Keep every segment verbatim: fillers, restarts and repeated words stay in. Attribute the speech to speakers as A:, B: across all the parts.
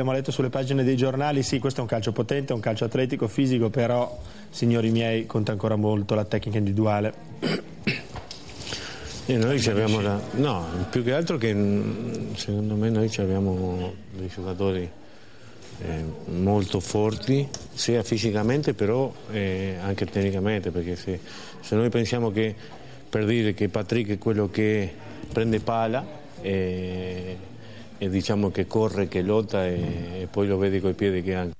A: Abbiamo letto sulle pagine dei giornali, sì, questo è un calcio potente, un calcio atletico, fisico, però, signori miei, conta ancora molto la tecnica individuale.
B: E noi abbiamo la... no, più che altro che secondo me noi abbiamo dei giocatori eh, molto forti, sia fisicamente però eh, anche tecnicamente, perché se, se noi pensiamo che, per dire che Patrick è quello che prende pala e, e diciamo che corre, che lotta e, e poi lo vedi coi piedi che anche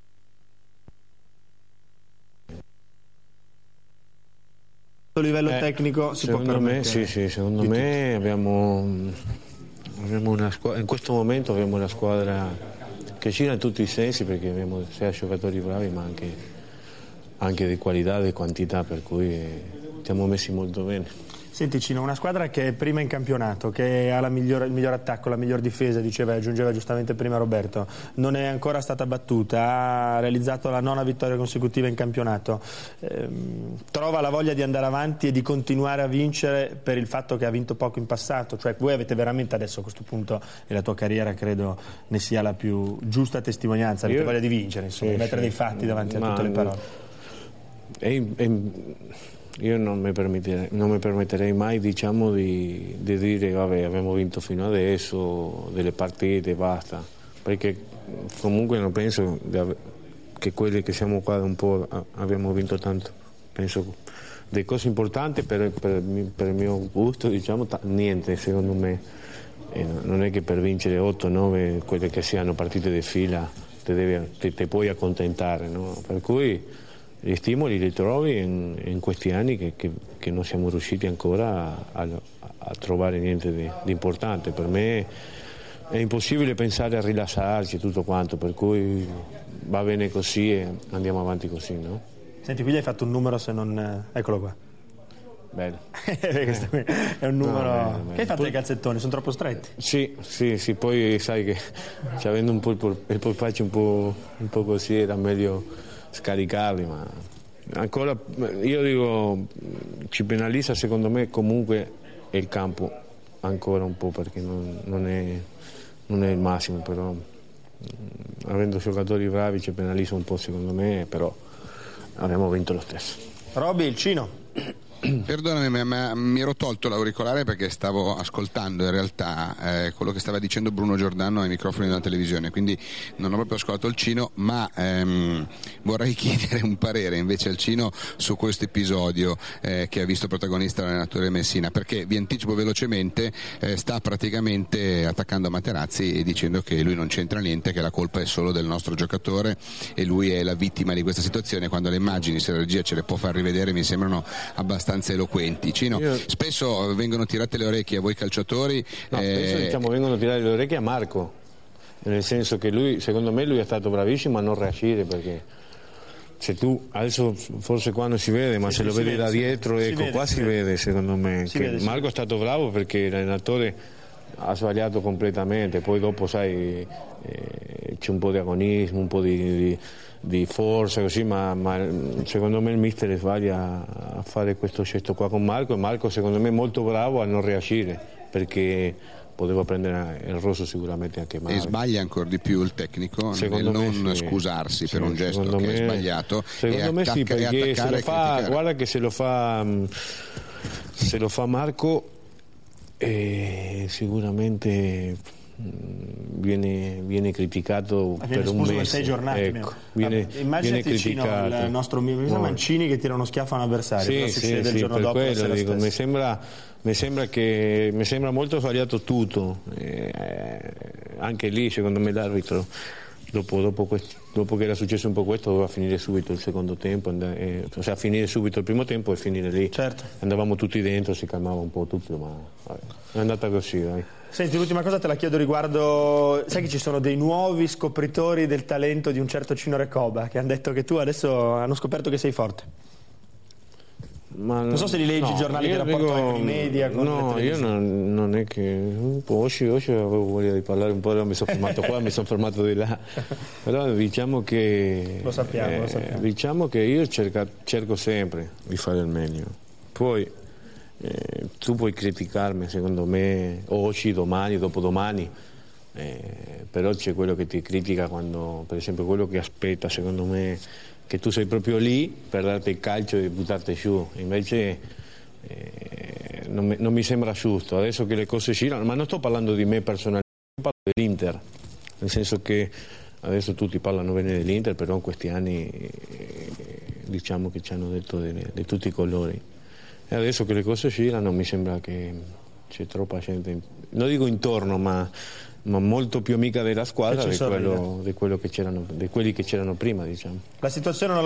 A: livello
B: eh,
A: tecnico si può
B: secondo me sì, sì, secondo me abbiamo, abbiamo una squadra, in questo momento abbiamo una squadra che gira in tutti i sensi, perché abbiamo sia giocatori bravi ma anche, anche di qualità e di quantità, per cui eh, siamo messi molto bene.
A: Senti Cino, una squadra che è prima in campionato, che ha la miglior, il miglior attacco, la miglior difesa, diceva, aggiungeva giustamente prima Roberto, non è ancora stata battuta, ha realizzato la nona vittoria consecutiva in campionato, ehm, trova la voglia di andare avanti e di continuare a vincere per il fatto che ha vinto poco in passato, cioè voi avete veramente adesso a questo punto e la tua carriera credo ne sia la più giusta testimonianza, avete Io, voglia di vincere, insomma, sì, mettere sì, dei fatti davanti a tutte le parole.
B: È, è, Io non mi permetterei, non mi permetterei mai, diciamo, di, di dire vabbè, abbiamo vinto fino adesso delle partite, basta, perché comunque non penso che quelli che siamo qua un po' abbiamo vinto tanto, penso delle cose importanti per, per, per il mio gusto, diciamo, niente secondo me, e non è che per vincere otto nove quelle che siano partite di fila te, devi, te, te puoi accontentare, no? Per cui gli stimoli li trovi in, in questi anni che, che, che non siamo riusciti ancora a, a, a trovare niente di, di importante. Per me è impossibile pensare a rilassarci e tutto quanto, per cui va bene così e andiamo avanti così, no?
A: Senti, quindi hai fatto un numero, se non... eccolo qua.
B: Bello.
A: È un numero... No, bene, bene. Che hai fatto poi... i calzettoni? Sono troppo stretti?
B: Sì, sì, sì, poi sai che avendo un po' il, pol- il polpaccio un po', un po' così era meglio scaricarli, ma ancora io dico ci penalizza secondo me comunque il campo ancora un po', perché non, non, è, non è il massimo, però mh, avendo giocatori bravi ci penalizza un po' secondo me, però abbiamo vinto lo stesso.
A: Robby, il Cino.
C: Perdonami, ma mi ero tolto l'auricolare perché stavo ascoltando in realtà eh, quello che stava dicendo Bruno Giordano ai microfoni della televisione, quindi non ho proprio ascoltato il Cino, ma ehm, vorrei chiedere un parere invece al Cino su questo episodio eh, che ha visto protagonista l'allenatore Messina, perché vi anticipo velocemente, eh, sta praticamente attaccando Materazzi e dicendo che lui non c'entra niente, che la colpa è solo del nostro giocatore e lui è la vittima di questa situazione, quando le immagini, se la regia ce le può far rivedere, mi sembrano abbastanza eloquenti. Cino, Io... spesso vengono tirate le orecchie a voi calciatori.
B: No, eh... penso, diciamo, vengono tirate le orecchie a Marco, nel senso che lui, secondo me lui è stato bravissimo a non reagire, perché se tu adesso forse qua non si vede, ma sì, se lo vedi da dietro, ecco, vede, qua si vede, vede secondo me che vede, Marco è stato bravo, perché l'allenatore ha sbagliato completamente, poi dopo sai eh, c'è un po' di agonismo, un po' di, di, di forza così, ma, ma secondo me il mister sbaglia a fare questo gesto qua con Marco, e Marco secondo me è molto bravo a non reagire, perché poteva prendere il rosso sicuramente anche Marco.
C: E sbaglia ancora di più il tecnico secondo nel non sì. scusarsi sì, per un gesto che me, è sbagliato,
B: secondo me attacca, sì, perché se lo fa, guarda che se lo fa se lo fa Marco eh, sicuramente Viene, viene criticato
A: viene
B: per un mese
A: per sei giornate,
B: ecco, viene,
A: immaginati
B: viene criticato
A: il nostro no. Mancini che tira uno schiaffo a un avversario,
B: sì, sì, sì, per quello dico, mi sembra, mi sembra che mi sembra molto sbagliato tutto, eh, anche lì secondo me l'arbitro dopo, dopo, questo, dopo che era successo un po' questo doveva finire subito il secondo tempo, andare, eh, cioè finire subito il primo tempo e finire lì,
A: certo.
B: Andavamo tutti dentro, si calmava un po' tutto, ma vabbè, è andata così, dai.
A: Senti, l'ultima cosa te la chiedo riguardo, sai che ci sono dei nuovi scopritori del talento di un certo Cino Recoba, che hanno detto che tu adesso hanno scoperto che sei forte. Ma non so se li leggi no, i giornali che rapportano dico, con i media, con
B: no, io non, non è che un po' oggi, oggi avevo voglia di parlare un po', mi sono fermato qua, mi sono fermato di là, però diciamo che
A: lo sappiamo,
B: eh,
A: lo sappiamo.
B: Diciamo che io cerca, cerco sempre di fare il meglio, poi eh, tu puoi criticarmi secondo me oggi, domani, dopodomani, eh, però c'è quello che ti critica quando, per esempio, quello che aspetta, secondo me, che tu sei proprio lì per darti il calcio e buttarti giù, invece eh, non, mi, non mi sembra giusto, adesso che le cose girano, ma non sto parlando di me personalmente, parlo dell'Inter, nel senso che adesso tutti parlano bene dell'Inter, però in questi anni eh, diciamo che ci hanno detto di tutti i colori, e adesso che le cose girano mi sembra che c'è troppa gente, non dico intorno, ma, ma molto più amica della squadra di quello, di quello che c'erano, di quelli che c'erano prima, diciamo.
A: La situazione non la